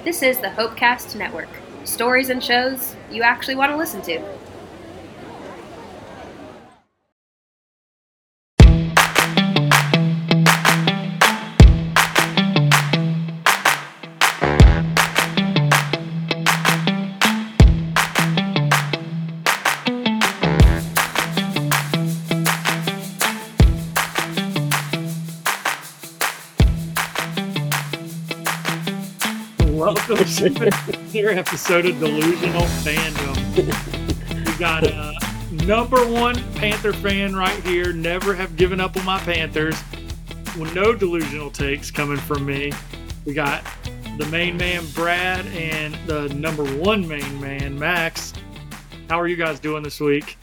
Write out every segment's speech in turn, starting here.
This is the Hopecast Network. Stories and shows you actually want to listen to. Welcome to another episode of Delusional Fandom. We got a number one Panther fan right here. Never have given up on my Panthers. With no delusional takes coming from me. We got the main man Brad and the number one main man Max. How are you guys doing this week?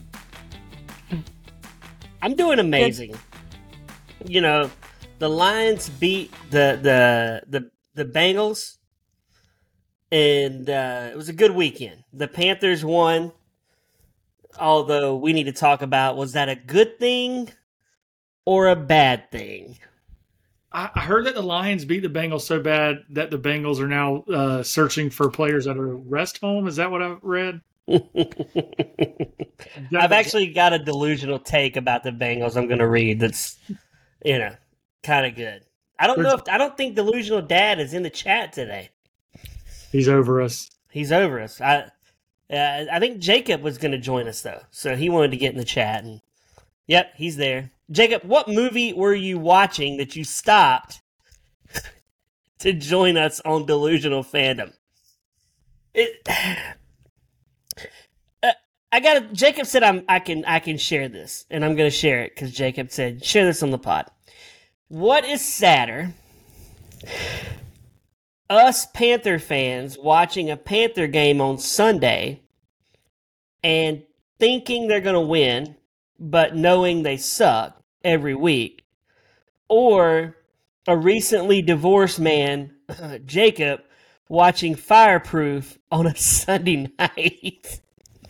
I'm doing amazing. You know, the Lions beat the Bengals. And it was a good weekend. The Panthers won, although we need to talk about, was that a good thing or a bad thing? I heard that the Lions beat the Bengals so bad that the Bengals are now searching for players at a rest home. Is that what I read? I've actually got a delusional take about the Bengals I'm going to read that's, kind of good. I don't think Delusional Dad is in the chat today. He's over us. He's over us. I think Jacob was going to join us, though. So he wanted to get in the chat. And yep, he's there. Jacob, what movie were you watching that you stopped to join us on Delusional Fandom? Jacob said I can share this, and I'm going to share it because Jacob said, share this on the pod. What is sadder? Us Panther fans watching a Panther game on Sunday and thinking they're going to win, but knowing they suck every week. Or a recently divorced man, Jacob, watching Fireproof on a Sunday night.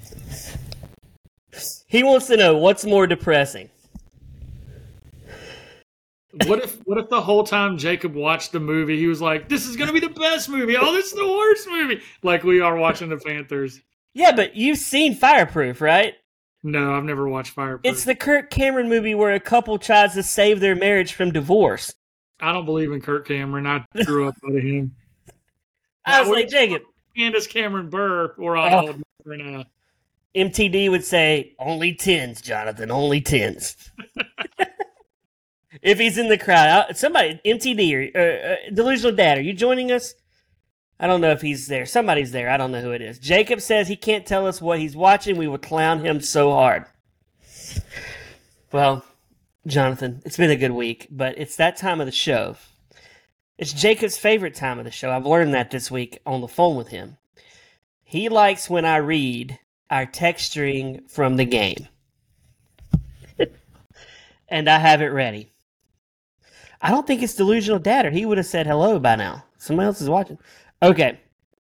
He wants to know what's more depressing. What if the whole time Jacob watched the movie, he was like, this is going to be the best movie. Oh, this is the worst movie. Like we are watching the Panthers. Yeah, but you've seen Fireproof, right? No, I've never watched Fireproof. It's the Kirk Cameron movie where a couple tries to save their marriage from divorce. I don't believe in Kirk Cameron. I grew up with him. I was like, Jacob. Candace Cameron Burr, or I'll hold her now. MTD would say, only 10s, Jonathan, only 10s. If he's in the crowd, somebody, MTD or Delusional Dad, are you joining us? I don't know if he's there. Somebody's there. I don't know who it is. Jacob says he can't tell us what he's watching. We would clown him so hard. Well, Jonathan, it's been a good week, but it's that time of the show. It's Jacob's favorite time of the show. I've learned that this week on the phone with him. He likes when I read our text string from the game. And I have it ready. I don't think it's Delusional Dad, or he would have said hello by now. Somebody else is watching. Okay.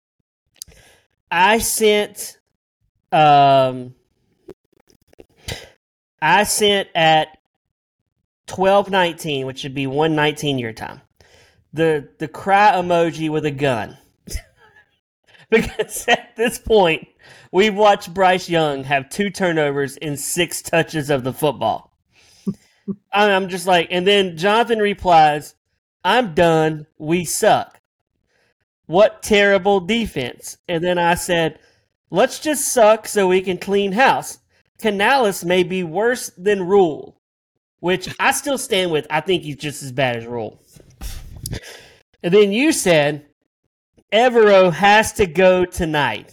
I sent at 12:19, which should be 1:19 your time. The cry emoji with a gun. Because at this point, we've watched Bryce Young have 2 turnovers and 6 touches of the football. I'm just like, and then Jonathan replies, I'm done. We suck. What terrible defense. And then I said, let's just suck so we can clean house. Canales may be worse than Rule, which I still stand with. I think he's just as bad as Rule. And then you said, Evero has to go tonight.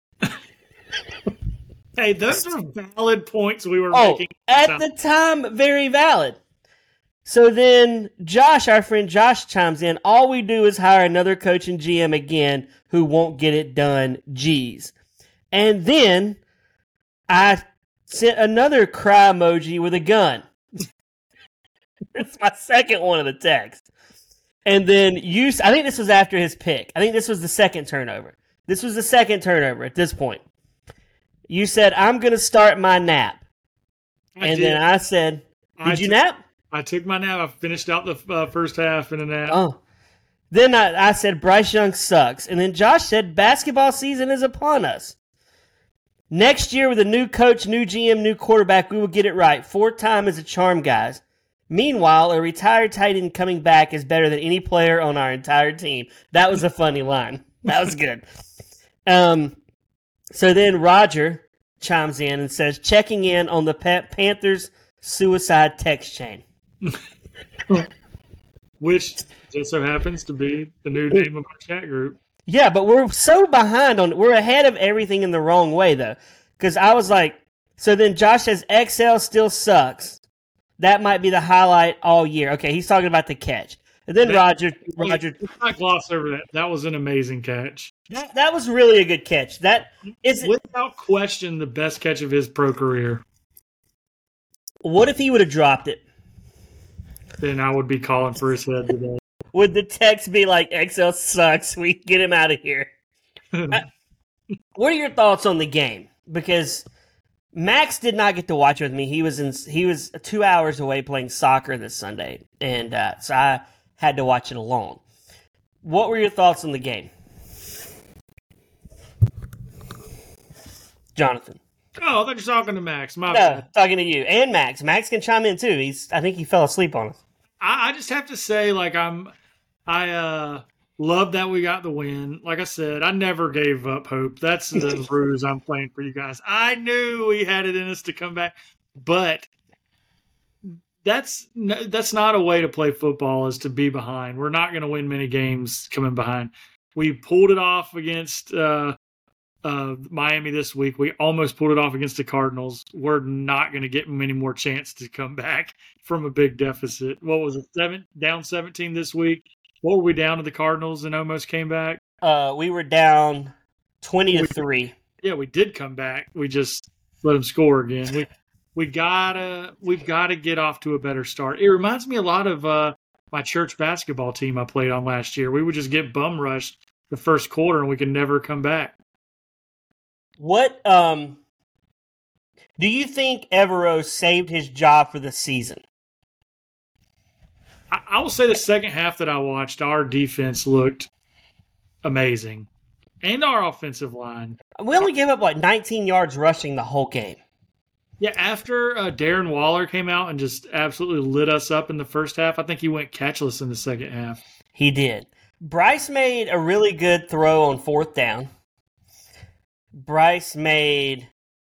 Hey, those are valid points we were making. At the time, very valid. So then Josh, our friend Josh, chimes in. All we do is hire another coach and GM again who won't get it done. Geez. And then I sent another cry emoji with a gun. It's my second one of the text. And then I think this was after his pick. I think this was the second turnover. This was the second turnover at this point. You said, I'm going to start my nap. Then I said, did you nap? I took my nap. I finished out the first half in a nap. Oh. Then I said Bryce Young sucks. And then Josh said basketball season is upon us. Next year with a new coach, new GM, new quarterback, we will get it right. 4-time is a charm, guys. Meanwhile, a retired tight end coming back is better than any player on our entire team. That was a funny line. That was good. So then Roger chimes in and says, checking in on the Panthers suicide text chain. Which just so happens to be the new name of our chat group. Yeah, but we're so behind on it. We're ahead of everything in the wrong way, though. Because I was like, so then Josh says XL still sucks. That might be the highlight all year. Okay, he's talking about the catch. And then Roger. Let's not gloss over that. That was an amazing catch. That was really a good catch. That is without question the best catch of his pro career. What if he would have dropped it? Then I would be calling for his head today. Would the text be like, XL sucks, we get him out of here? What are your thoughts on the game? Because Max did not get to watch with me. He was 2 hours away playing soccer this Sunday, and so I had to watch it alone. What were your thoughts on the game? Jonathan. Oh, I thought you were talking to Max. No, talking to you. And Max. Max can chime in too. I think he fell asleep on us. I just have to say, like, I love that we got the win. Like I said, I never gave up hope. That's the ruse I'm playing for you guys. I knew we had it in us to come back, but that's not a way to play football, is to be behind. We're not going to win many games coming behind. We pulled it off against Miami this week. We almost pulled it off against the Cardinals. We're not going to get many more chances to come back from a big deficit. What was it? Down 17 this week. What were we down to the Cardinals and almost came back? We were down 20-3. Yeah, we did come back. We just let them score again. We've gotta get off to a better start. It reminds me a lot of my church basketball team I played on last year. We would just get bum rushed the first quarter and we could never come back. What do you think Evero saved his job for the season? I will say the second half that I watched, our defense looked amazing. And our offensive line. We only gave up, 19 yards rushing the whole game. Yeah, after Darren Waller came out and just absolutely lit us up in the first half, I think he went catchless in the second half. He did. Bryce made a really good throw on fourth down. Bryce made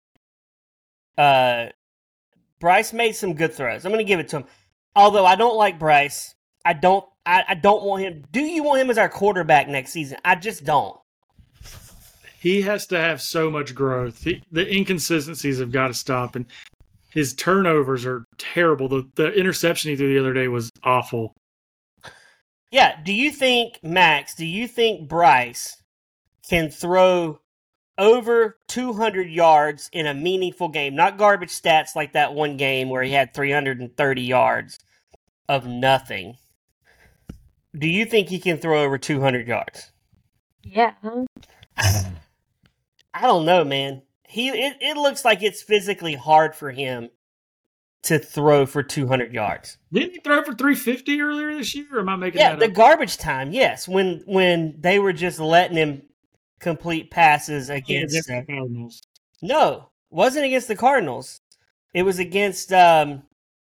some good throws. I'm going to give it to him. Although I don't like Bryce. I don't want him. Do you want him as our quarterback next season? I just don't. He has to have so much growth. The inconsistencies have got to stop, and his turnovers are terrible. The interception he threw the other day was awful. Yeah. Do you think Bryce can throw over 200 yards in a meaningful game? Not garbage stats like that one game where he had 330 yards of nothing. Do you think he can throw over 200 yards? Yeah. I don't know, man. It looks like it's physically hard for him to throw for 200 yards. Didn't he throw for 350 earlier this year? Or am I making that up? Yeah, the garbage time, yes. When they were just letting him complete passes against the Cardinals. No, wasn't against the Cardinals. It was against Atlanta.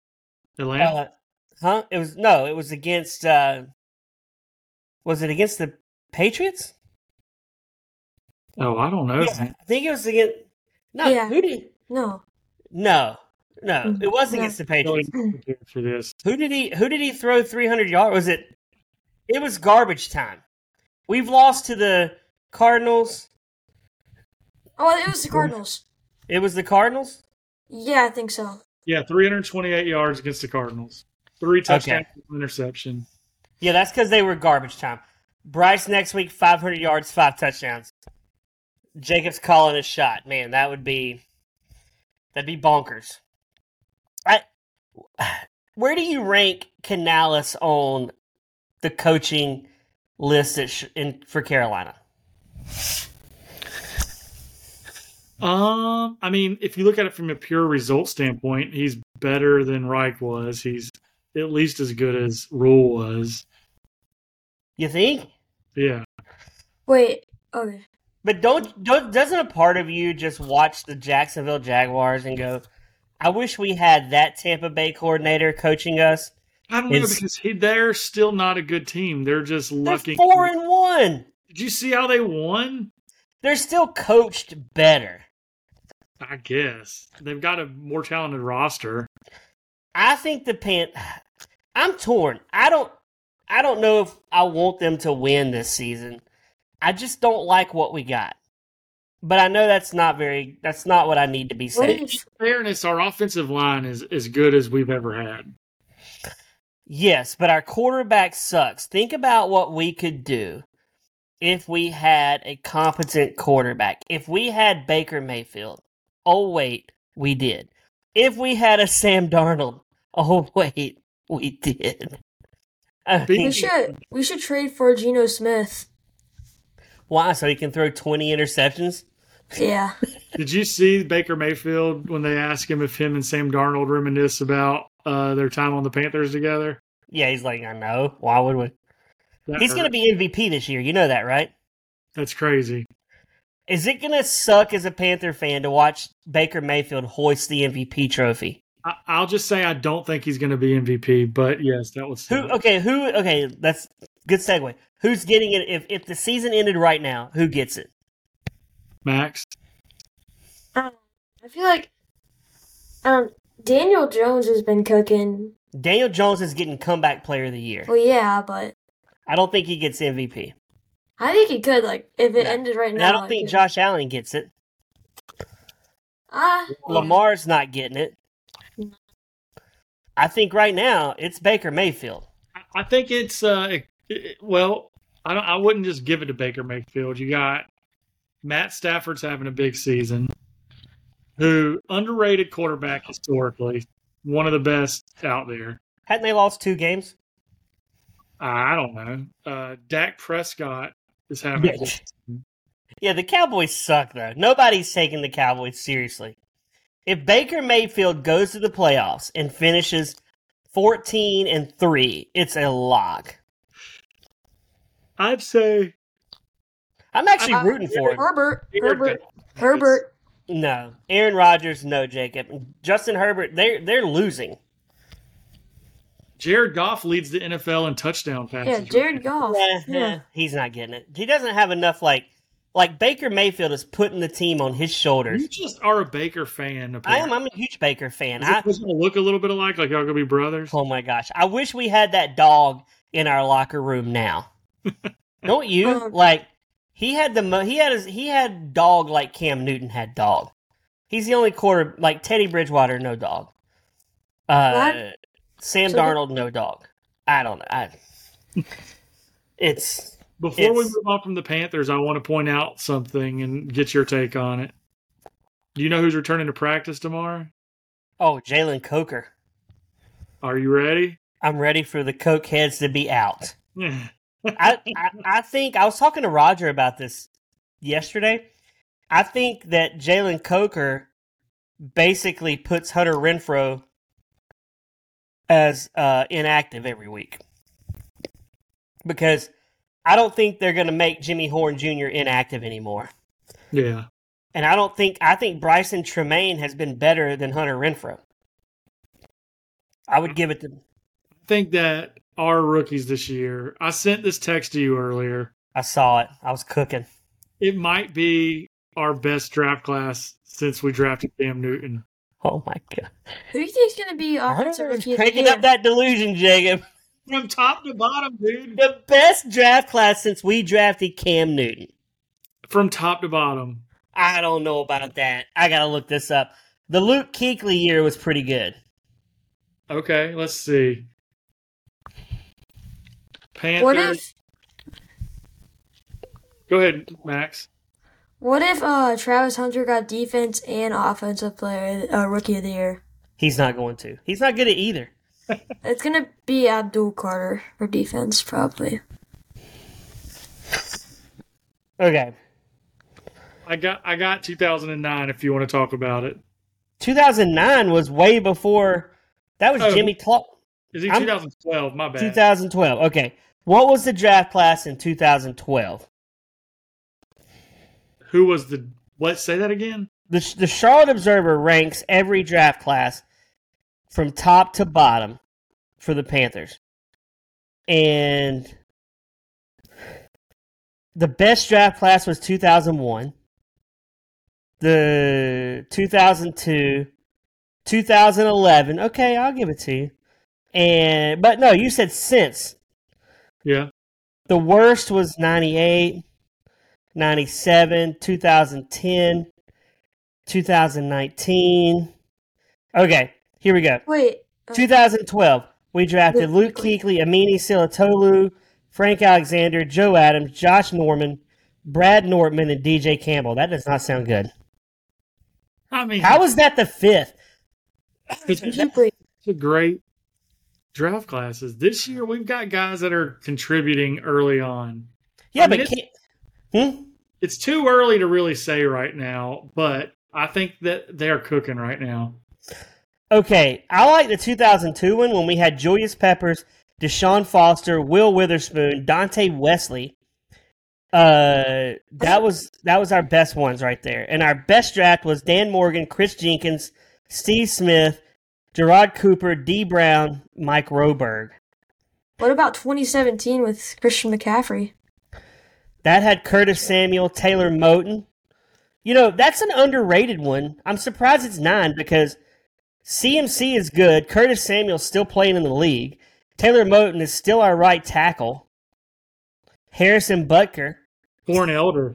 It was against. Was it against the Patriots? Oh, I don't know. Yeah, I think it was against. No, Yeah. who did? No. It was against the Patriots. For this. Who did he throw 300 yards? Was it? It was garbage time. We've lost to the Cardinals. Oh, it was the Cardinals. It was the Cardinals? Yeah, I think so. Yeah, 328 yards against the Cardinals. 3 touchdowns, interception. Yeah, that's because they were garbage time. Bryce next week, 500 yards, 5 touchdowns. Jacobs calling his shot. Man, that'd be bonkers. Where do you rank Canales on the coaching list for Carolina? I mean, if you look at it from a pure result standpoint, he's better than Reich was. He's at least as good as Rule was. You think? Yeah. Wait. Okay. But doesn't a part of you just watch the Jacksonville Jaguars and go, I wish we had that Tampa Bay coordinator coaching us? I don't know because they're still not a good team. They're just lucky. They're 4-1. Did you see how they won? They're still coached better. I guess they've got a more talented roster. I think I'm torn. I don't know if I want them to win this season. I just don't like what we got. But I know that's not what I need to be saying. In fairness, our offensive line is as good as we've ever had. Yes, but our quarterback sucks. Think about what we could do if we had a competent quarterback. If we had Baker Mayfield. Oh, wait, we did. If we had a Sam Darnold. Oh, wait, we did. We should trade for Geno Smith. Why? So he can throw 20 interceptions? Yeah. Did you see Baker Mayfield when they asked him if him and Sam Darnold reminisce about their time on the Panthers together? Yeah, he's like, I know. Why would we? He's going to be MVP this year. You know that, right? That's crazy. Is it going to suck as a Panther fan to watch Baker Mayfield hoist the MVP trophy? I'll just say I don't think he's going to be MVP, but yes, that was Okay, that's good segue. Who's getting it? If the season ended right now, who gets it? Max. I feel like Daniel Jones has been cooking. Daniel Jones is getting comeback player of the year. Well, yeah, but I don't think he gets MVP. I think he could, if it ended right now. And I don't think Josh Allen gets it. Lamar's not getting it. I think right now it's Baker Mayfield. I think it's I wouldn't just give it to Baker Mayfield. You got Matt Stafford's having a big season. Who underrated quarterback historically, one of the best out there. Hadn't they lost 2 games? I don't know. Dak Prescott is having a good season. Yeah, the Cowboys suck though. Nobody's taking the Cowboys seriously. If Baker Mayfield goes to the playoffs and finishes 14-3, it's a lock. I'd say I'm actually rooting for him. Herbert. No. Aaron Rodgers, no, Jacob. Justin Herbert, they're losing. Jared Goff leads the NFL in touchdown passes. Yeah, Jared Goff. Yeah. He's not getting it. He doesn't have enough, like Baker Mayfield is putting the team on his shoulders. You just are a Baker fan. Apparently. I'm a huge Baker fan. Is it going to look a little bit alike? Like y'all going to be brothers? Oh, my gosh. I wish we had that dog in our locker room now. Don't you? He had dog like Cam Newton had dog. He's the only quarter, like Teddy Bridgewater, no dog. Sam Darnold, no dog. I don't know. Before we move on from the Panthers, I want to point out something and get your take on it. Do you know who's returning to practice tomorrow? Oh, Jalen Coker. Are you ready? I'm ready for the Coke heads to be out. I think I was talking to Roger about this yesterday. I think that Jalen Coker basically puts Hunter Renfrow as inactive every week. Because I don't think they're going to make Jimmy Horn Jr. inactive anymore. Yeah. And I think Bryson Tremaine has been better than Hunter Renfrow. I would give it to I think that our rookies this year, I sent this text to you earlier. I saw it. I was cooking. It might be our best draft class since we drafted Cam Newton. Oh, my God. Who do you think is going to be offensive rookie of the Cranking year? up that delusion, Jacob. From top to bottom, dude. The best draft class since we drafted Cam Newton. From top to bottom. I don't know about that. I got to look this up. The Luke Kuechly year was pretty good. Okay, let's see. Panthers. What if Go ahead, Max. What if Travis Hunter got defense and offensive player rookie of the year? He's not going to. He's not good at either. It's gonna be Abdul Carter for defense, probably. Okay. I got 2009 if you want to talk about it. 2009 was way before. That was Jimmy Clark. Is he 2012? My bad. 2012. Okay. What was the draft class in 2012? Who was the? Let's say that again. The Charlotte Observer ranks every draft class from top to bottom for the Panthers. And the best draft class was 2001, the 2002, 2011. Okay, I'll give it to you. But no, you said since. Yeah. The worst was 98, 97, 2010, 2019. Okay, here we go. Wait. 2012, we drafted Luke Kuechly, Amini Silatolu, Frank Alexander, Joe Adams, Josh Norman, Brad Nortman, and DJ Campbell. That does not sound good. I mean, How is that the fifth? Exactly. it's a great draft classes. This year, we've got guys that are contributing early on. Yeah, I mean, but it's too early to really say right now, but I think that they're cooking right now. Okay, I like the 2002 one when we had Julius Peppers, Deshaun Foster, Will Witherspoon, Dante Wesley. That was our best ones right there. And our best draft was Dan Morgan, Chris Jenkins, Steve Smith, Gerard Cooper, D. Brown, Mike Roberg. What about 2017 with Christian McCaffrey? That had Curtis Samuel, Taylor Moton. You know, that's an underrated one. I'm surprised it's 9 because CMC is good. Curtis Samuel's still playing in the league. Taylor Moton is still our right tackle. Harrison Butker. Born Elder.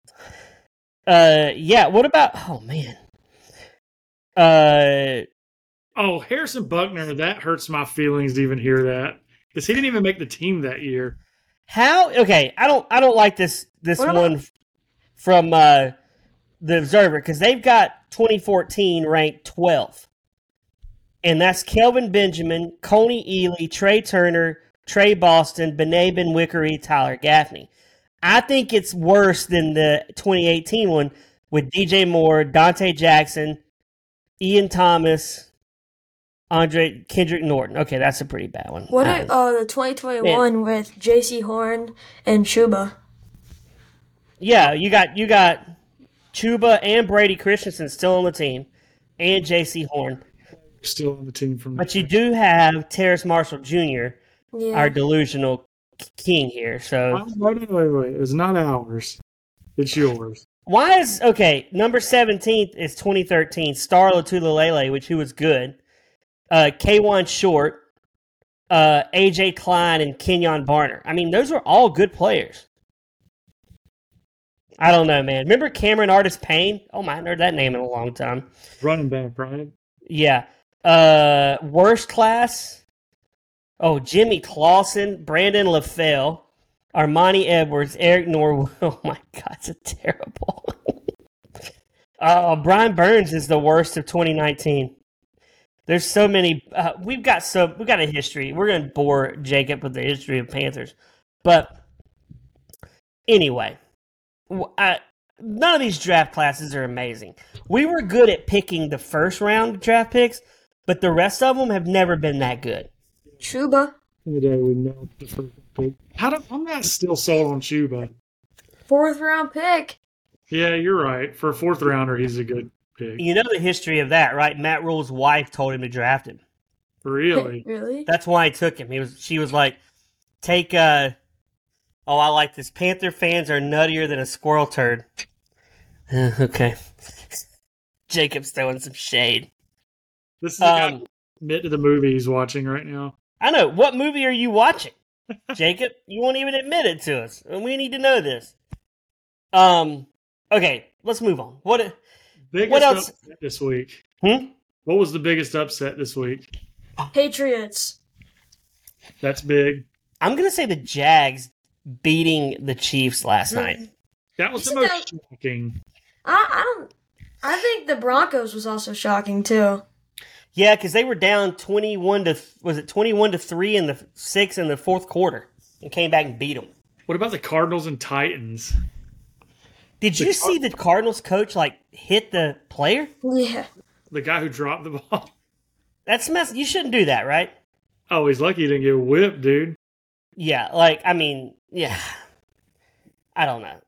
Yeah, what about... Oh, man. Harrison Buckner, that hurts my feelings to even hear that. Because he didn't even make the team that year. How? Okay, I don't like this one from the Observer because they've got 2014 ranked 12th. And that's Kelvin Benjamin, Coney Ely, Trey Turner, Trey Boston, Bené Benwickery, Tyler Gaffney. I think it's worse than the 2018 one with DJ Moore, Dante Jackson, Ian Thomas, Andre Kendrick Norton. Okay, that's a pretty bad one. What are the 2021 with J.C. Horn and Chuba? Yeah, you got Chuba and Brady Christensen still on the team, and J.C. Horn. Still on the team from. But you do have Terrace Marshall Jr., Yeah. our delusional king here. So Wait. It's not ours. It's yours. why is number 17th is 2013 Star Lotulelele, which he was good. K1 Short, AJ Klein, and Kenyon Barner. I mean, those were all good players. I don't know, man. Remember Cameron Artis Payne? Oh my, I haven't heard that name in a long time. Running back, right? Yeah. Worst class. Oh, Jimmy Clausen, Brandon LaFell, Armani Edwards, Eric Norwood. Oh my God, it's terrible. Brian Burns is the worst of 2019. There's so many. We've got a history. We're going to bore Jacob with the history of Panthers, but anyway, none of these draft classes are amazing. We were good at picking the first round draft picks, but the rest of them have never been that good. Chuba. Today we know the first pick. I'm not still sold on Chuba. 4th round pick. Yeah, you're right. For a 4th rounder, he's a good pick. You know the history of that, right? Matt Rule's wife told him to draft him. Really? Really? That's why he took him. She was like, take I like this. Panther fans are nuttier than a squirrel turd. Okay. Jacob's throwing some shade. This is the guy admit to the movie he's watching right now. I know. What movie are you watching? Jacob, you won't even admit it to us. And we need to know this. Okay, let's move on. What else? Upset this week? Hmm? What was the biggest upset this week? Patriots. That's big. I'm going to say the Jags beating the Chiefs last night. That was the most shocking. I think the Broncos was also shocking too. Yeah, because they were down 21 to 3 in the 6 in the fourth quarter and came back and beat them. What about the Cardinals and Titans? Did you see the Cardinals coach hit the player? Yeah. The guy who dropped the ball. That's mess. You shouldn't do that, right? Oh, he's lucky he didn't get whipped, dude. Yeah, yeah. I don't know.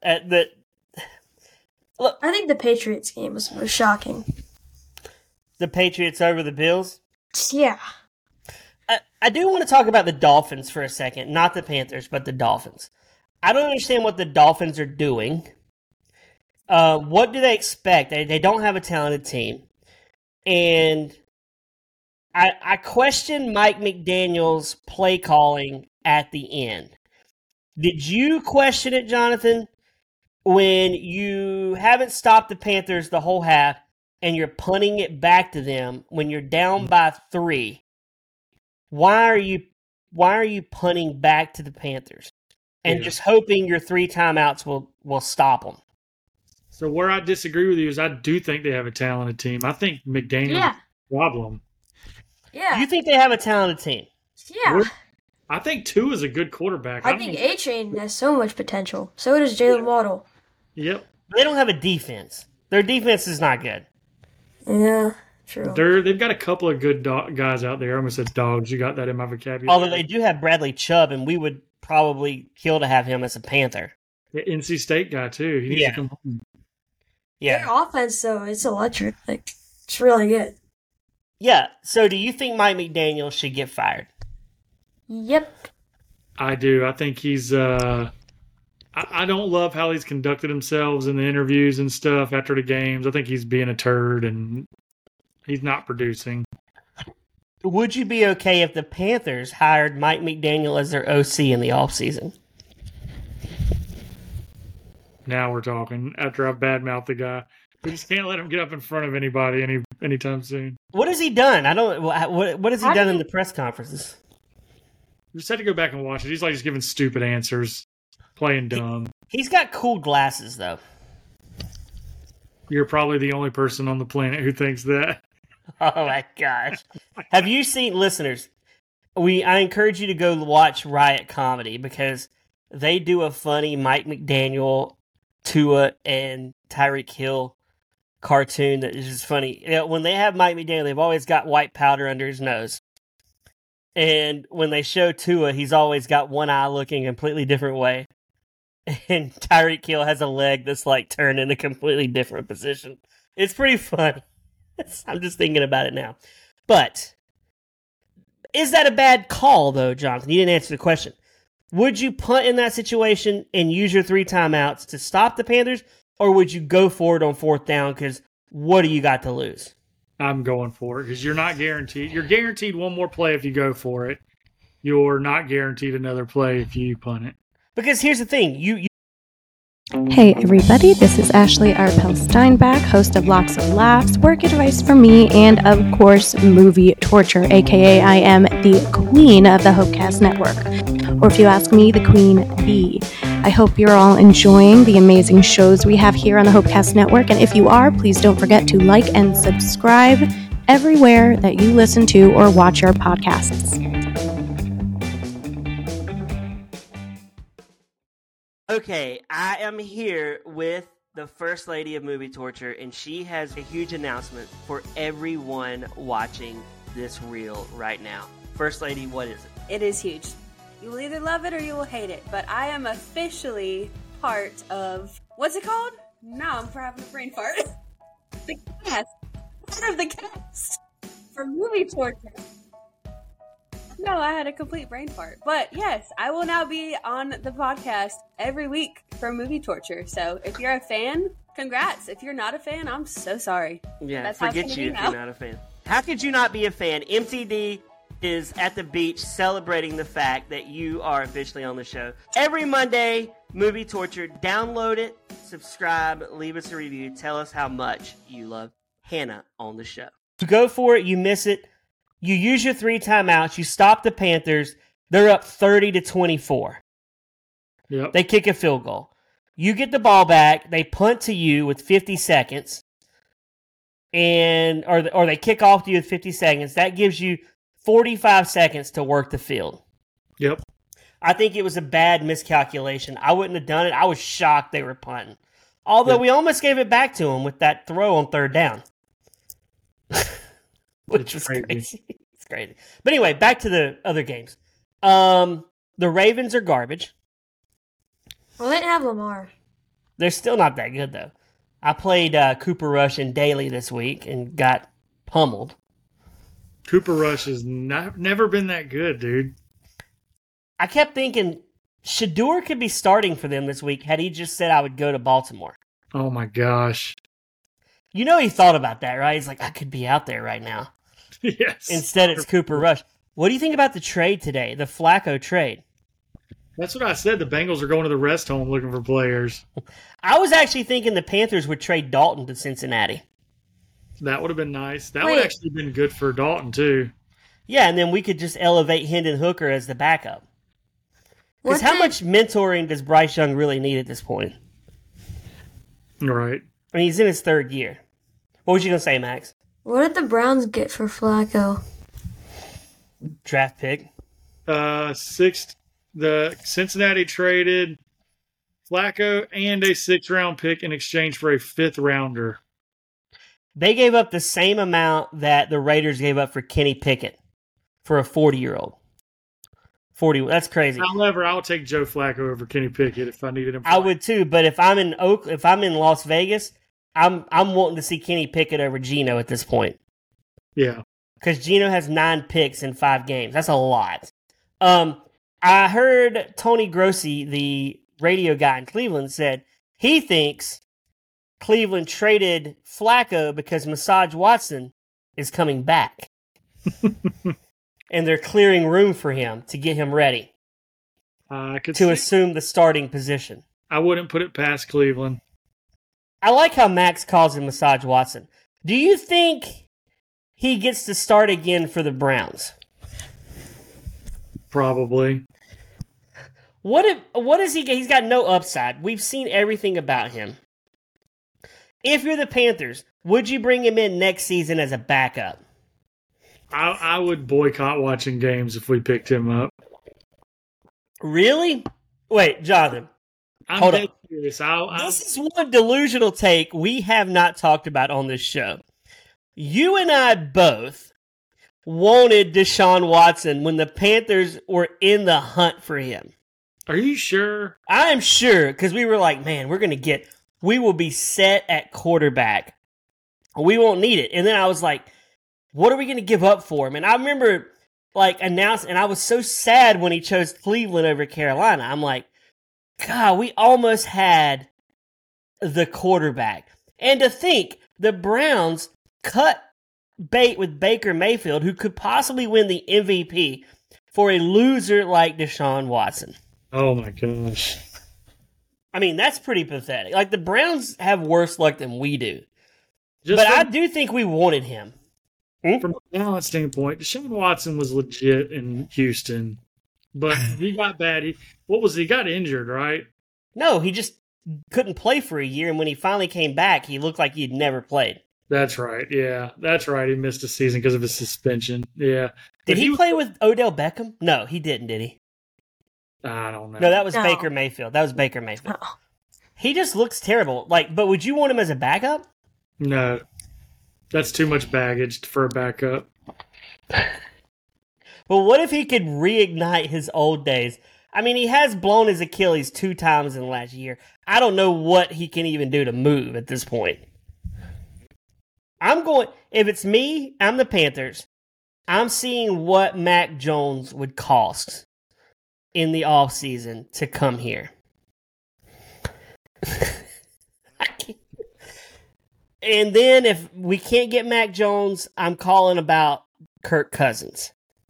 Look, I think the Patriots game was shocking. the Patriots over the Bills. Yeah. I do want to talk about the Dolphins for a second. Not the Panthers, but the Dolphins. I don't understand what the Dolphins are doing. What do they expect? They don't have a talented team. And I question Mike McDaniel's play calling at the end. Did you question it, Jonathan, when you haven't stopped the Panthers the whole half and you're punting it back to them when you're down by 3? Why are you punting back to the Panthers and just hoping your 3 timeouts will stop them? So where I disagree with you is I do think they have a talented team. I think McDaniel's a problem. Yeah. You think they have a talented team? Yeah. I think Tua is a good quarterback. I think A-Chain has so much potential. So does Jalen Waddle. Yep. They don't have a defense. Their defense is not good. Yeah, true. They've got a couple of good guys out there. I almost said dogs. You got that in my vocabulary. Although they do have Bradley Chubb, and we would probably kill to have him as a Panther. The NC State guy, too. He needs to come home. Yeah. Their offense, though, it's electric. Like, it's really good. Yeah. So do you think Mike McDaniel should get fired? Yep. I do. I think he's I don't love how he's conducted himself in the interviews and stuff after the games. I think he's being a turd and he's not producing. Would you be okay if the Panthers hired Mike McDaniel as their OC in the offseason? Now we're talking. After I've badmouthed the guy, we just can't let him get up in front of anybody anytime soon. What has he done? I don't. What has he done in the press conferences? You just had to go back and watch it. He's like just giving stupid answers, playing dumb. He's got cool glasses, though. You're probably the only person on the planet who thinks that. Oh my gosh! Have you seen, listeners? I encourage you to go watch Riot Comedy because they do a funny Mike McDaniel, Tua, and Tyreek Hill cartoon that is just funny. You know, when they have Mike McDaniel, they've always got white powder under his nose. And when they show Tua, he's always got one eye looking a completely different way. And Tyreek Hill has a leg that's like turned in a completely different position. It's pretty fun. I'm just thinking about it now. But is that a bad call, though, Jonathan? You didn't answer the question. Would you punt in that situation and use your 3 timeouts to stop the Panthers? Or would you go for it on 4th down? Because what do you got to lose? I'm going for it because you're not guaranteed. You're guaranteed one more play if you go for it. You're not guaranteed another play if you punt it. Because here's the thing. Hey everybody, this is Ashley Arpel Steinbach, host of Lots of Laughs, work advice from me, and of course, Movie Torture, aka I am the queen of the Hopecast Network. Or if you ask me, the queen bee. I hope you're all enjoying the amazing shows we have here on the Hopecast Network, and if you are, please don't forget to like and subscribe everywhere that you listen to or watch our podcasts. Okay, I am here with the First Lady of Movie Torture, and she has a huge announcement for everyone watching this reel right now. First Lady, what is it? It is huge. You will either love it or you will hate it, but I am officially part of, what's it called? Now I'm having a brain fart. The cast. Part of the cast for Movie Torture. No, I had a complete brain fart. But yes, I will now be on the podcast every week for Movie Torture. So if you're a fan, congrats. If you're not a fan, I'm so sorry. Yeah, That's how it's forget gonna you be if now. you're not a fan. How could you not be a fan? MTD is at the beach celebrating the fact that you are officially on the show. Every Monday, Movie Torture. Download it, subscribe, leave us a review. Tell us how much you love Hannah on the show. You go for it, you miss it. You use your 3 timeouts. You stop the Panthers. They're up 30-24. Yep. They kick a field goal. You get the ball back. They punt to you with 50 seconds. Or they kick off to you with 50 seconds. That gives you 45 seconds to work the field. Yep. I think it was a bad miscalculation. I wouldn't have done it. I was shocked they were punting. Although we almost gave it back to them with that throw on 3rd down. Which was crazy. It's crazy. But anyway, back to the other games. the Ravens are garbage. Well, they didn't have Lamar. They're still not that good, though. I played Cooper Rush and Daly this week and got pummeled. Cooper Rush has never been that good, dude. I kept thinking Shador could be starting for them this week had he just said I would go to Baltimore. Oh, my gosh. You know he thought about that, right? He's like, I could be out there right now. Yes. Instead, it's Cooper Rush. What do you think about the trade today, the Flacco trade? That's what I said. The Bengals are going to the rest home looking for players. I was actually thinking the Panthers would trade Dalton to Cincinnati. That would have been nice. That Wait. would actually have been good for Dalton, too. Yeah, and then we could just elevate Hendon Hooker as the backup. Because how much mentoring does Bryce Young really need at this point? Right. I mean, he's in his third year. What was you going to say, Max? What did the Browns get for Flacco? Draft pick. The Cincinnati traded Flacco and a 6th-round pick in exchange for a 5th-rounder. They gave up the same amount that the Raiders gave up for Kenny Pickett for a 40-year-old. 40. That's crazy. However, I would take Joe Flacco over Kenny Pickett if I needed him. I would too, but if I'm in Las Vegas, I'm wanting to see Kenny Pickett over Geno at this point. Yeah. Because Geno has 9 picks in 5 games. That's a lot. I heard Tony Grossi, the radio guy in Cleveland, said he thinks Cleveland traded Flacco because Massage Watson is coming back. And they're clearing room for him to get him ready I could to see. assume the starting position. I wouldn't put it past Cleveland. I like how Max calls him Massage Watson. Do you think he gets to start again for the Browns? Probably. What is he? He's got no upside. We've seen everything about him. If you're the Panthers, would you bring him in next season as a backup? I would boycott watching games if we picked him up. Really? Wait, Jonathan. I'm Hold dead on. serious. This is one delusional take we have not talked about on this show. You and I both wanted Deshaun Watson when the Panthers were in the hunt for him. Are you sure? I'm sure, because we were like, man, we will be set at quarterback. We won't need it. And then I was like, what are we going to give up for him? And I remember announcing, and I was so sad when he chose Cleveland over Carolina. I'm like, God, we almost had the quarterback. And to think, the Browns cut bait with Baker Mayfield, who could possibly win the MVP, for a loser like Deshaun Watson. Oh my gosh. I mean, that's pretty pathetic. Like, the Browns have worse luck than we do. Just But I do think we wanted him. from a talent standpoint, Deshaun Watson was legit in Houston, but he got bad. He got injured, right? No, he just couldn't play for a year, and when he finally came back, he looked like he'd never played. That's right. Yeah, that's right. He missed a season because of his suspension. Yeah. Did But he play with Odell Beckham? No, he didn't, did he? I don't know. No, that was No. Baker Mayfield. That was Baker Mayfield. Oh. He just looks terrible. But would you want him as a backup? No. That's too much baggage for a backup. Well, what if he could reignite his old days? I mean, he has blown his Achilles 2 times in the last year. I don't know what he can even do to move at this point. If it's me, I'm the Panthers. I'm seeing what Mac Jones would cost in the offseason to come here. And then if we can't get Mac Jones, I'm calling about Kirk Cousins.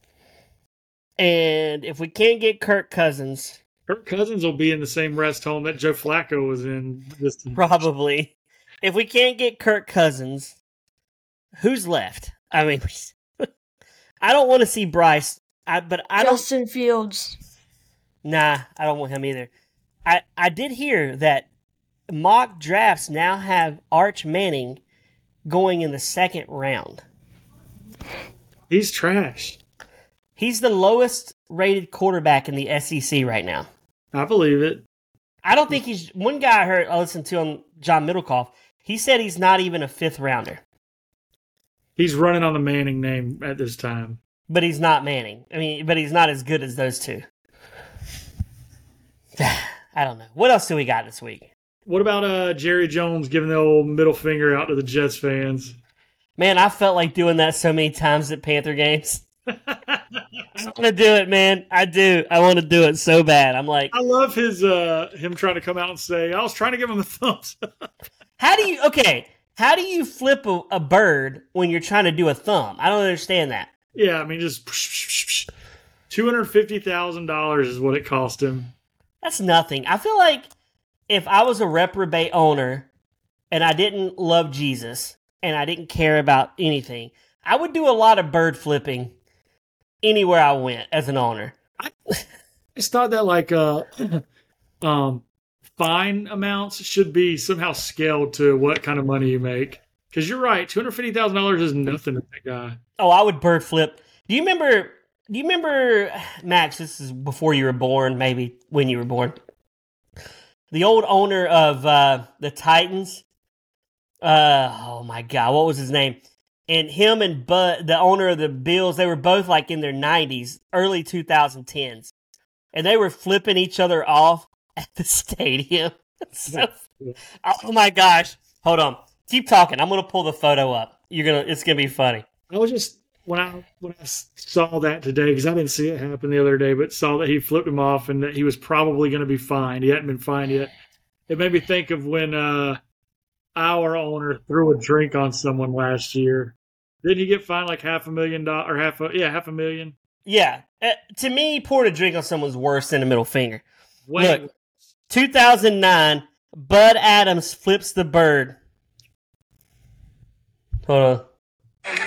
And if we can't get Kirk Cousins, Kirk Cousins will be in the same rest home that Joe Flacco was in. probably. If we can't get Kirk Cousins, who's left? I mean, I don't want to see Bryce, but I don't. Justin Fields. Nah, I don't want him either. I did hear that mock drafts now have Arch Manning going in the 2nd round. He's trash. He's the lowest rated quarterback in the SEC right now. I believe it. I don't think he's. One guy I listened to on John Middlecoff, he said he's not even a 5th rounder. He's running on the Manning name at this time. But he's not Manning. I mean, but he's not as good as those two. I don't know. What else do we got this week? What about Jerry Jones giving the old middle finger out to the Jets fans? Man, I felt like doing that so many times at Panther games. I want to do it, man. I do. I want to do it so bad. I'm like, I love his him trying to come out and say, I was trying to give him a thumbs up. how do you flip a bird when you're trying to do a thumb? I don't understand that. Yeah, I mean, just $250,000 is what it cost him. That's nothing. I feel like if I was a reprobate owner and I didn't love Jesus and I didn't care about anything, I would do a lot of bird flipping anywhere I went as an owner. I just thought that like fine amounts should be somehow scaled to what kind of money you make. Because you're right, $250,000 is nothing to that guy. Oh, I would bird flip. Do you remember, Max, this is before you were born, maybe when you were born. The old owner of the Titans. Oh my God, what was his name? And him and Bud, the owner of the Bills, they were both like in their 90s, early 2010s. And they were flipping each other off at the stadium. Oh my gosh. Hold on. Keep talking. I'm going to pull the photo up. It's going to be funny. I was just, when I saw that today, because I didn't see it happen the other day, but saw that he flipped him off and that he was probably going to be fined. He hadn't been fined yet. It made me think of when our owner threw a drink on someone last year. Didn't he get fined like $500,000 or $500,000? Yeah. To me, pouring a drink on someone's worse than a middle finger. Wait. Look, 2009, Bud Adams flips the bird. Hold on.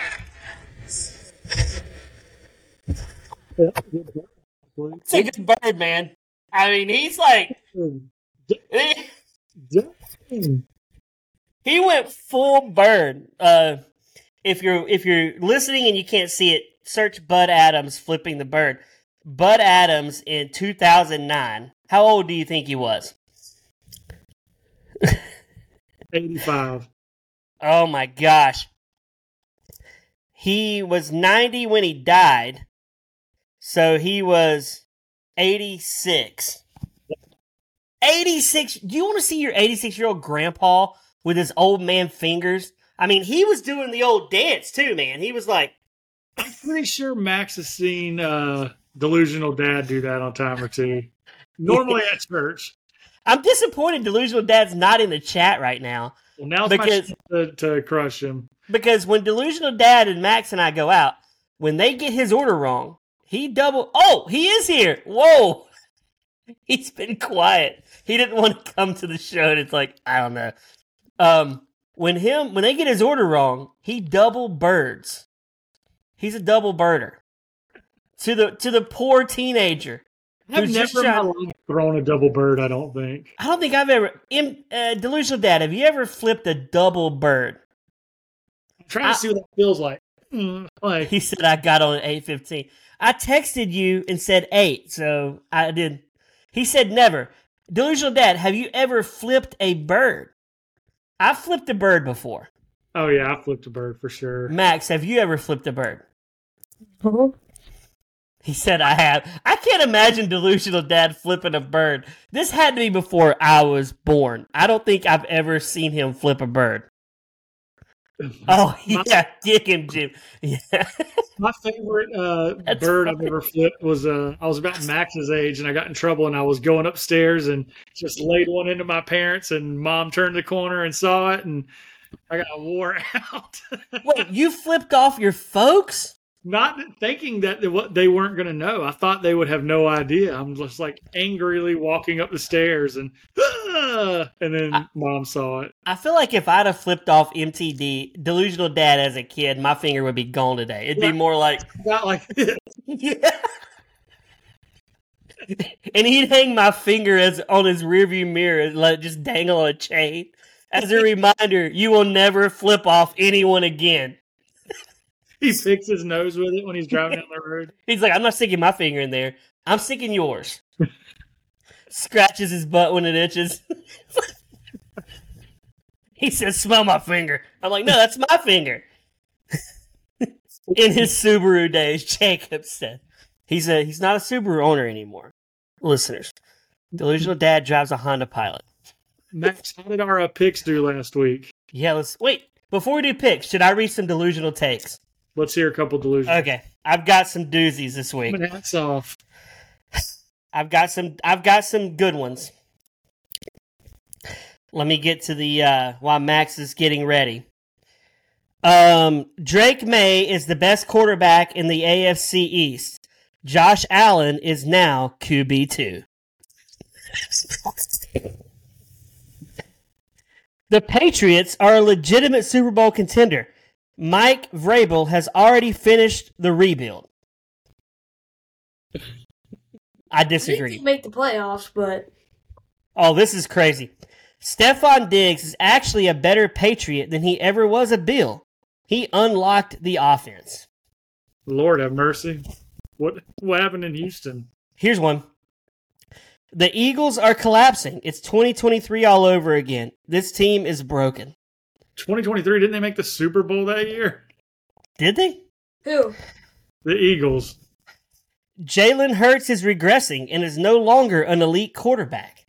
It's a good bird, man. I mean, he's like... He went full bird. If you're listening and you can't see it, search Bud Adams flipping the bird. Bud Adams in 2009. How old do you think he was? 85. Oh my gosh. He was 90 when he died. So he was 86. 86. Do you want to see your 86-year-old grandpa with his old man fingers? I mean, he was doing the old dance too, man. He was like... I'm pretty sure Max has seen Delusional Dad do that on a time or two. Normally at church. I'm disappointed Delusional Dad's not in the chat right now. Well, now's my chance to crush him. Because when Delusional Dad and Max and I go out, when they get his order wrong, Oh, he is here. Whoa. He's been quiet. He didn't want to come to the show, and it's like, I don't know. When they get his order wrong, he double birds. He's a double birder. To the poor teenager. I've never in my life thrown a double bird, I don't think. I don't think I've ever... Delusional Dad, have you ever flipped a double bird? I'm trying to see what that feels like. He said I got on at 8:15. I texted you and said 8, so I did. He said never. Delusional Dad, have you ever flipped a bird? I've flipped a bird before. Oh, yeah, I flipped a bird for sure. Max, have you ever flipped a bird? He said I have. I can't imagine Delusional Dad flipping a bird. This had to be before I was born. I don't think I've ever seen him flip a bird. Oh, yeah, kick him, Jim. Yeah. My favorite bird I've ever flipped was I was about Max's age, and I got in trouble, and I was going upstairs and just laid one into my parents, and Mom turned the corner and saw it, and I got wore out. Wait, you flipped off your folks? Not thinking that they weren't going to know. I thought they would have no idea. I'm just like angrily walking up the stairs and then Mom saw it. I feel like if I'd have flipped off MTD, Delusional Dad as a kid, my finger would be gone today. It'd be more like... Not like this. Yeah. And he'd hang my finger on his rearview mirror and let it just dangle on a chain. As a reminder, you will never flip off anyone again. He picks his nose with it when he's driving down the road. He's like, I'm not sticking my finger in there. I'm sticking yours. Scratches his butt when it itches. He says, smell my finger. I'm like, no, that's my finger. In his Subaru days, Jacob said. He's not a Subaru owner anymore. Listeners. Delusional dad drives a Honda Pilot. Max, how did our picks do last week? Yeah, wait. Before we do picks, should I read some delusional takes? Let's hear a couple delusions. Okay, I've got some doozies this week. Hats off. I've got some good ones. Let me get to the while Max is getting ready. Drake May is the best quarterback in the AFC East. Josh Allen is now QB2. The Patriots are a legitimate Super Bowl contender. Mike Vrabel has already finished the rebuild. I disagree. They didn't make the playoffs, but Oh, this is crazy. Stephon Diggs is actually a better Patriot than he ever was a Bill. He unlocked the offense. Lord have mercy. What happened in Houston? Here's one. The Eagles are collapsing. It's 2023 all over again. This team is broken. 2023, didn't they make the Super Bowl that year? Did they? who? The Eagles. Jalen Hurts is regressing and is no longer an elite quarterback.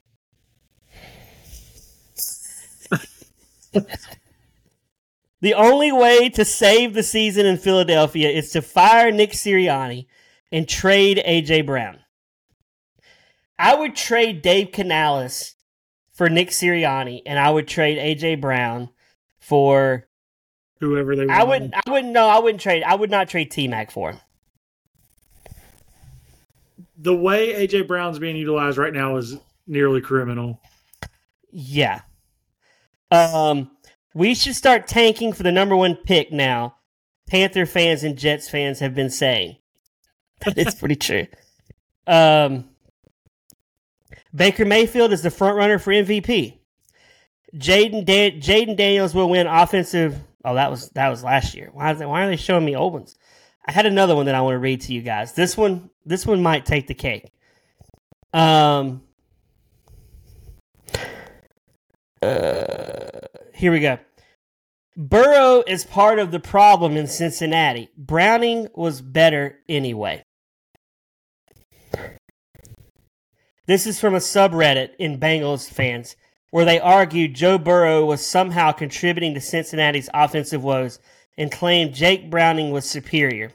The only way to save the season in Philadelphia is to fire Nick Sirianni and trade A.J. Brown. I would trade Dave Canales for Nick Sirianni, and I would trade A.J. Brown for Whoever they want. I would not trade T-Mac for him. The way A.J. Brown's being utilized right now is nearly criminal. Yeah. We should start tanking for the number one pick now. Panther fans and Jets fans have been saying. It's pretty true. Baker Mayfield is the front runner for MVP. Jaden Daniels will win offensive. Oh, that was last year. Why are they showing me old ones? I had another one that I want to read to you guys. This one might take the cake. Here we go. Burrow is part of the problem in Cincinnati. Browning was better anyway. This is from a subreddit in Bengals fans, where they argued Joe Burrow was somehow contributing to Cincinnati's offensive woes and claimed Jake Browning was superior.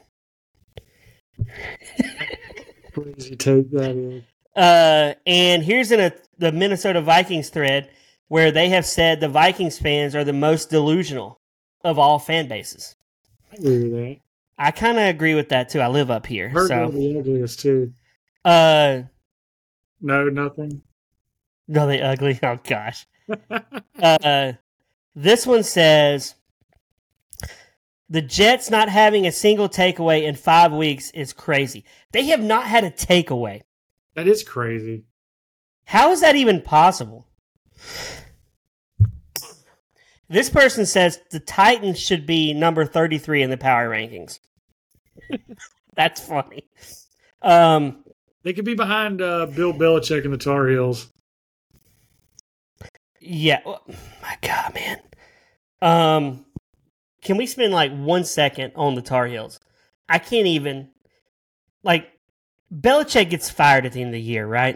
Crazy take that is. And here's in the Minnesota Vikings thread where they have said the Vikings fans are the most delusional of all fan bases. I agree with that. I kind of agree with that too. I live up here, Heard so the ugliest too. No, Nothing. they ugly. Oh gosh. This one says the Jets not having a single takeaway in 5 weeks is crazy. They have not had a takeaway. That is crazy. How is that even possible? This person says the Titans should be number 33 in the power rankings. That's funny. They could be behind Bill Belichick and the Tar Heels. Yeah. Oh, my God, man. Can we spend like 1 second on the Tar Heels? I can't even. Like, Belichick gets fired at the end of the year, right?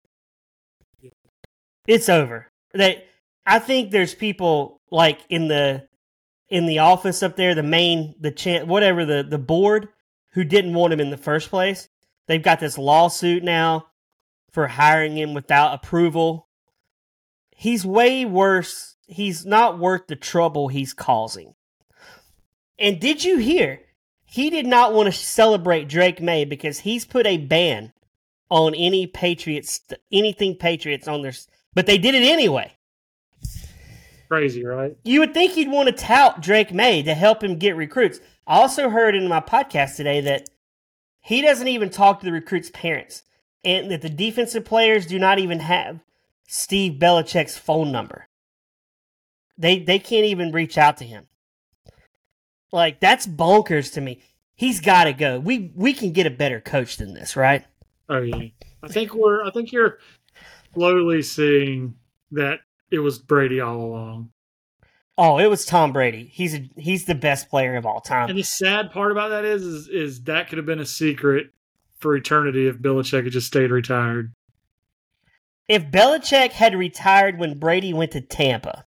It's over. I think there's people like in the office up there, the board who didn't want him in the first place. They've got this lawsuit now for hiring him without approval. He's way worse. He's not worth the trouble he's causing. And did you hear? He did not want to celebrate Drake May because he's put a ban on anything Patriots on their. But they did it anyway. Crazy, right? You would think he'd want to tout Drake May to help him get recruits. I also heard in my podcast today that he doesn't even talk to the recruits' parents, and that the defensive players do not even have Steve Belichick's phone number. They can't even reach out to him. Like, that's bonkers to me. He's got to go. We can get a better coach than this, right? Oh yeah. I think you're slowly seeing that it was Brady all along. Oh, it was Tom Brady. He's the best player of all time. And the sad part about that is that could have been a secret for eternity if Belichick had just stayed retired. if Belichick had retired when Brady went to Tampa,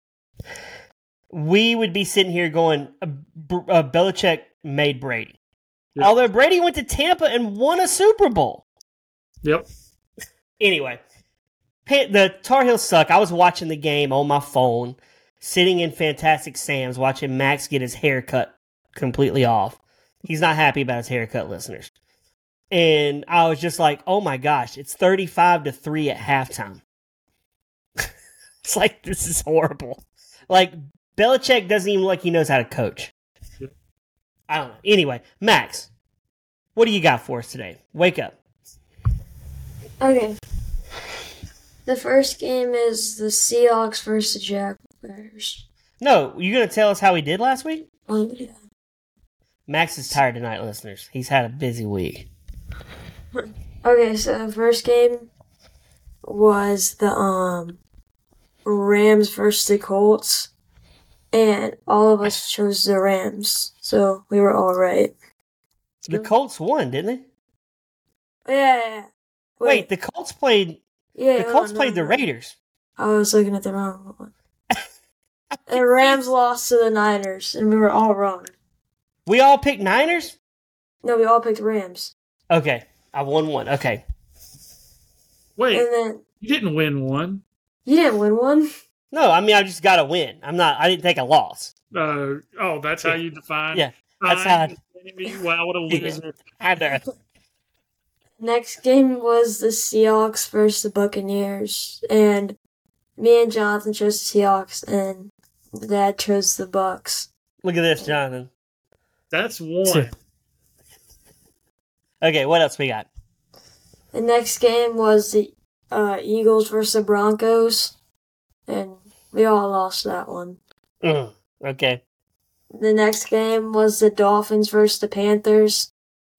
we would be sitting here going, Belichick made Brady. Yep. Although Brady went to Tampa and won a Super Bowl. Yep. Anyway, the Tar Heels suck. I was watching the game on my phone, sitting in Fantastic Sam's, watching Max get his hair cut completely off. He's not happy about his haircut, listeners. And I was just like, oh my gosh, it's 35-3 at halftime. It's like, this is horrible. Like, Belichick doesn't even look like he knows how to coach. Yep. I don't know. Anyway, Max, what do you got for us today? Wake up. Okay. The first game is the Seahawks versus the Jaguars. No, you going to tell us how he did last week? Oh, yeah. Max is tired tonight, listeners. He's had a busy week. Okay, so the first game was the Rams versus the Colts, and all of us chose the Rams, so we were all right. The Colts won, didn't they? Yeah. Wait, the Colts played. Yeah, the Colts played the Raiders. I was looking at the wrong one. The Rams lost to the Niners, and we were all wrong. We all picked Niners? No, we all picked Rams. Okay, I won one. Okay. Wait, and then, you didn't win one. You didn't win one? No, I mean, I just got a win. I didn't take a loss. That's how you define? Yeah, that's how Wow, what a loser. I know. Next game was the Seahawks versus the Buccaneers, and me and Jonathan chose the Seahawks, and Dad chose the Bucs. Look at this, Jonathan. That's one. Okay, what else we got? The next game was the Eagles versus the Broncos, and we all lost that one. Okay. The next game was the Dolphins versus the Panthers.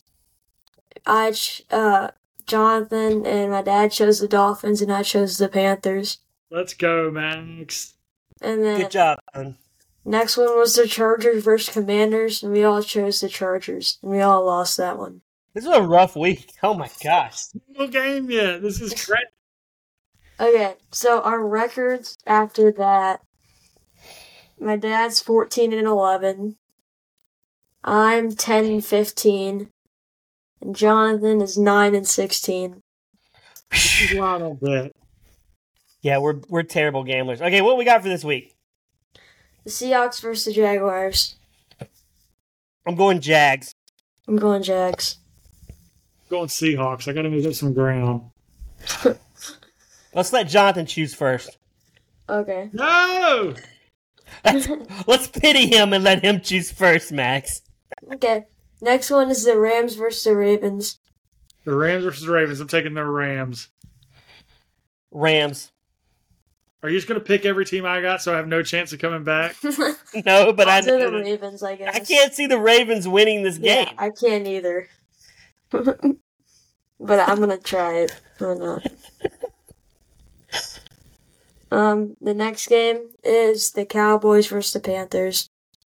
Jonathan and my dad chose the Dolphins, and I chose the Panthers. Let's go, Max. And then good job, man. Next one was the Chargers versus Commanders, and we all chose the Chargers, and we all lost that one. This was a rough week. Oh my gosh. No game yet. This is great. Okay, so our records after that. My dad's 14-11. I'm 10-15. And Jonathan is 9-16. A lot of that. Yeah, we're terrible gamblers. Okay, what we got for this week? The Seahawks versus the Jaguars. I'm going Jags. I'm going Jags. Going Seahawks. I got to move up some ground. Let's let Jonathan choose first. Okay. No! Let's pity him and let him choose first, Max. Okay. Next one is the Rams versus the Ravens. The Rams versus the Ravens. I'm taking the Rams. Rams. Are you just going to pick every team I got so I have no chance of coming back? No, but I'll do the Ravens, I guess. I can't see the Ravens winning this game. Yeah, I can't either. But I'm going to try it. Why not? The next game is the Cowboys versus the Panthers.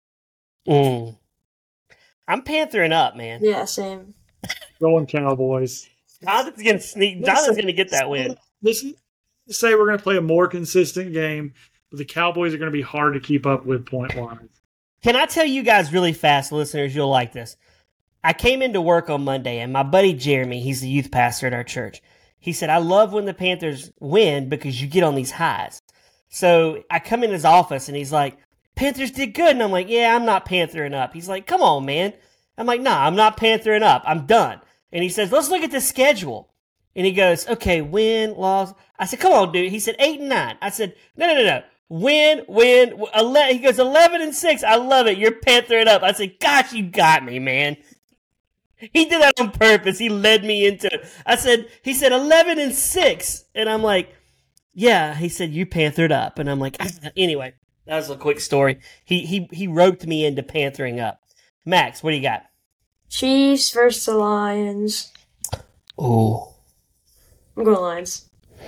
I'm Panthering up, man. Yeah, same. Going Cowboys. Jonathan's going to sneak. Jonathan's going to get that win. Listen, say we're going to play a more consistent game, but the Cowboys are going to be hard to keep up with point-wise. Can I tell you guys really fast, listeners, you'll like this. I came into work on Monday, and my buddy Jeremy, he's the youth pastor at our church, he said, I love when the Panthers win because you get on these highs. So I come in his office, and he's like, Panthers did good. And I'm like, yeah, I'm not Panthering up. He's like, come on, man. I'm like, nah, I'm not Panthering up. I'm done. And he says, let's look at the schedule. And he goes, okay, win, loss. I said, come on, dude. He said 8-9. I said, no. Win. 11. He goes 11-6. I love it. You're Panthering up. I said, gosh, you got me, man. He did that on purpose. He led me into it. He said 11-6. And I'm like, yeah. He said, you Panthered up. And I'm like, anyway, that was a quick story. He roped me into Panthering up. Max, what do you got? Chiefs versus the Lions. Ooh. I'm going Lions.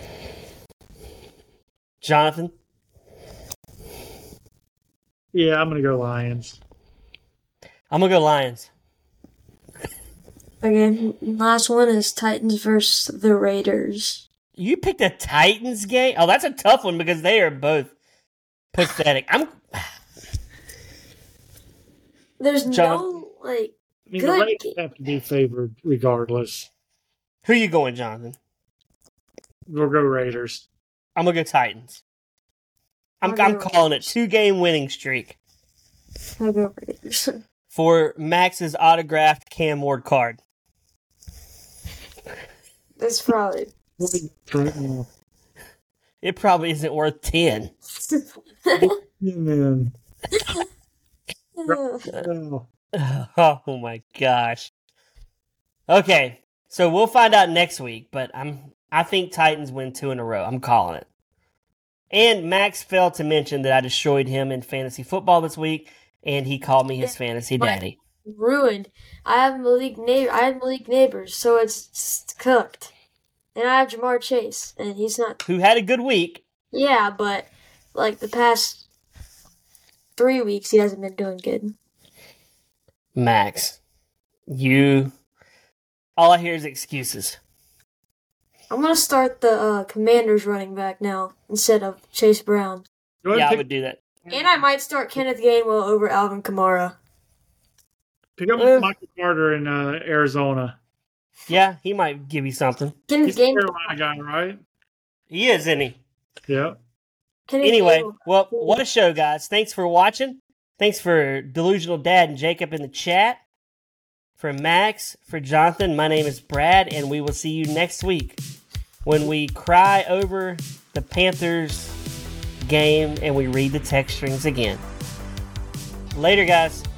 Jonathan? Yeah, I'm going to go Lions. I'm going to go Lions. Okay, last one is Titans versus the Raiders. You picked a Titans game? Oh, that's a tough one because they are both pathetic. There's John- no, like, I mean, good the Raiders game. have to be favored regardless. Who you going, Jonathan? We'll go Raiders. I'm gonna go Titans. I'm I'll go calling it Raiders. 2-game winning streak I'll go Raiders. for Max's autographed Cam Ward card. That's probably. Right now. It probably isn't worth 10. Man. Oh my gosh. Okay, so we'll find out next week, but I think Titans win 2 in a row. I'm calling it. And Max failed to mention that I destroyed him in fantasy football this week, and he called me his fantasy daddy. Ruined. I have Malik Neighbors, so it's cooked. And I have Jamar Chase, and he's not. Who had a good week. Yeah, but like the past 3 weeks, he hasn't been doing good. Max, all I hear is excuses. I'm gonna start the Commanders running back now instead of Chase Brown, Go ahead Yeah, I and would do that. and I might start Kenneth Gainwell over Alvin Kamara. pick up Michael Carter in Arizona. Yeah, he might give you something. Kenneth He's a Gainwell. Carolina guy, right? He is, isn't he? Yeah. Anyway, Gainwell. well, what a show, guys. Thanks for watching. Thanks for Delusional Dad and Jacob in the chat. For Max, for Jonathan, my name is Brad, and we will see you next week when we cry over the Panthers game and we read the text strings again. Later, guys.